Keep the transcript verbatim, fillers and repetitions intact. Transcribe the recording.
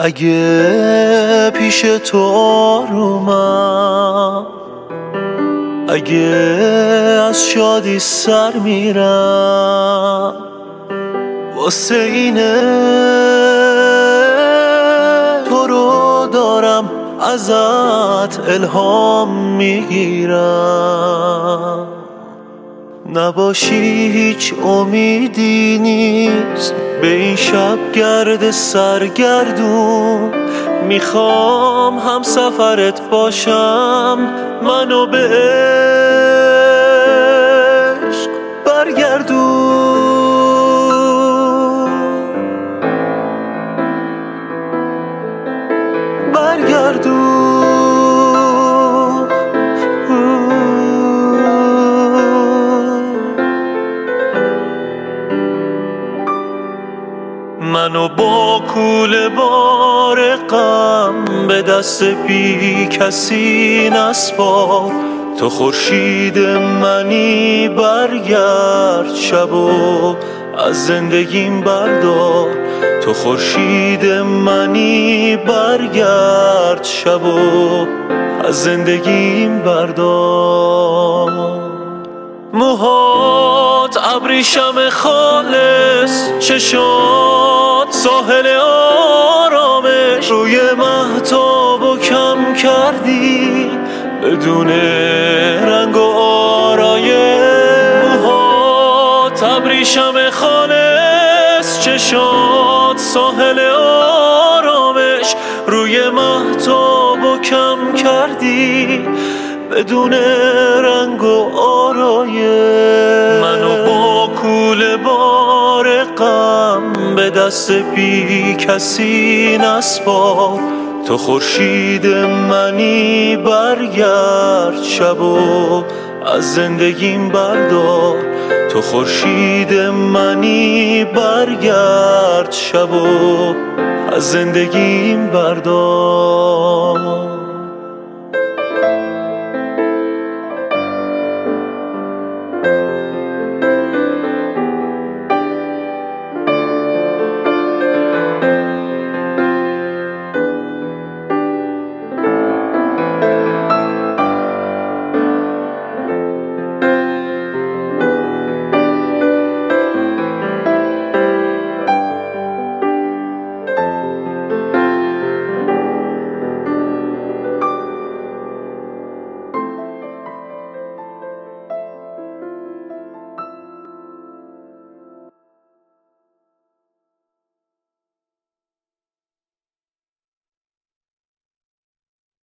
اگه پیش تو آرومم، اگه از شادی سر میرم، واسه اینه تو رو دارم ازت الهام میگیرم. نباشی هیچ امیدی نیست به این شب گرد سرگردون، میخوام هم سفرت باشم، منو به عشق برگردون برگردون منو با کوله بار غم به دست بی کسی نسپار، تو خورشید منی برگرد شبو از زندگیم بردار، تو خورشید منی برگرد شبو از زندگیم بردار. موهات ابریشم خالص، چشات ساحل آرامش، روی مهتابو کم کردی بدون رنگ و آرایش. موهات ابریشم خالص، چشات ساحل آرامش، روی مهتابو کم کردی بدون رنگ و آرایش. منو با کوله بار غم به دست بی کسی نسپار، تو خورشید منی برگرد شبو از زندگیم بردار، تو خورشید منی برگرد شبو از زندگیم بردار.